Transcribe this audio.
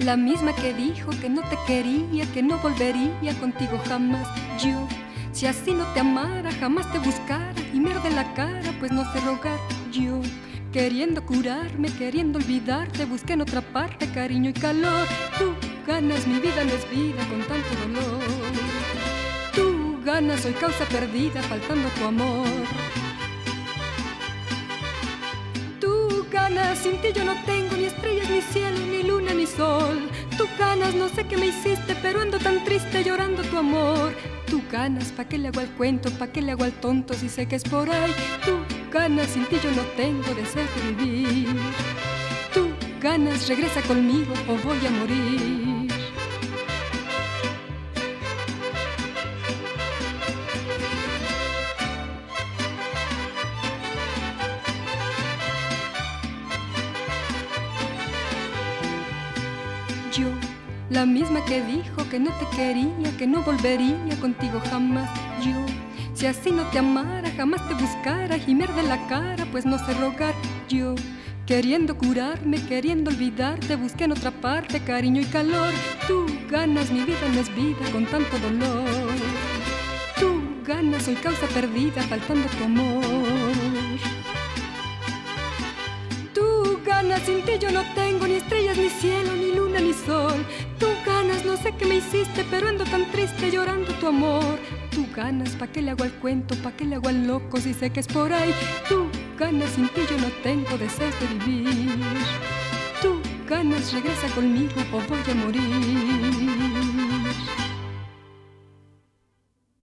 la misma que dijo que no te quería, que no volvería contigo jamás. Yo, si así no te amara, jamás te buscara y me arde la cara, pues no sé rogar. Yo, queriendo curarme, queriendo olvidarte, busqué en otra parte cariño y calor. Tú ganas, mi vida no es vida con tanto dolor. Tú ganas, soy causa perdida, faltando tu amor. Tú ganas, sin ti yo no tengo ni estrellas, ni cielo, ni luna, ni sol. Tú ganas, no sé qué me hiciste, pero ando tan triste llorando tu amor. Tú ganas, ¿pa' qué le hago al cuento? ¿Pa' qué le hago al tonto si sé que es por ahí? Tú ganas, sin ti yo no tengo deseo de vivir. Tú ganas, regresa conmigo o voy a morir. Yo, la misma que dijo que no te quería, que no volvería contigo jamás. Yo, si así no te amara, jamás te buscara y me arde la cara, pues no sé rogar. Yo, queriendo curarme, queriendo olvidarte, busqué en otra parte cariño y calor. Tú ganas, mi vida no es vida con tanto dolor. Tú ganas, soy causa perdida, faltando tu amor. Tú ganas, sin ti yo no tengo ni estrellas, ni cielo, ni luna, ni sol. Tú ganas, no sé qué me hiciste, pero ando tan triste llorando tu amor. Tú ganas, ¿pa' qué le hago al cuento? ¿Pa' qué le hago al loco si sé que es por ahí? Tú ganas, sin ti yo no tengo deseos de vivir. Tú ganas, regresa conmigo o voy a morir.